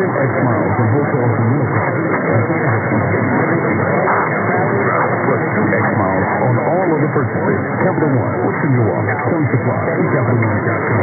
X miles in wholesale and military. Plus 2X miles on all other purchases. Capital One, Western Milwaukee, Stone Supply, and CapitalOne.com.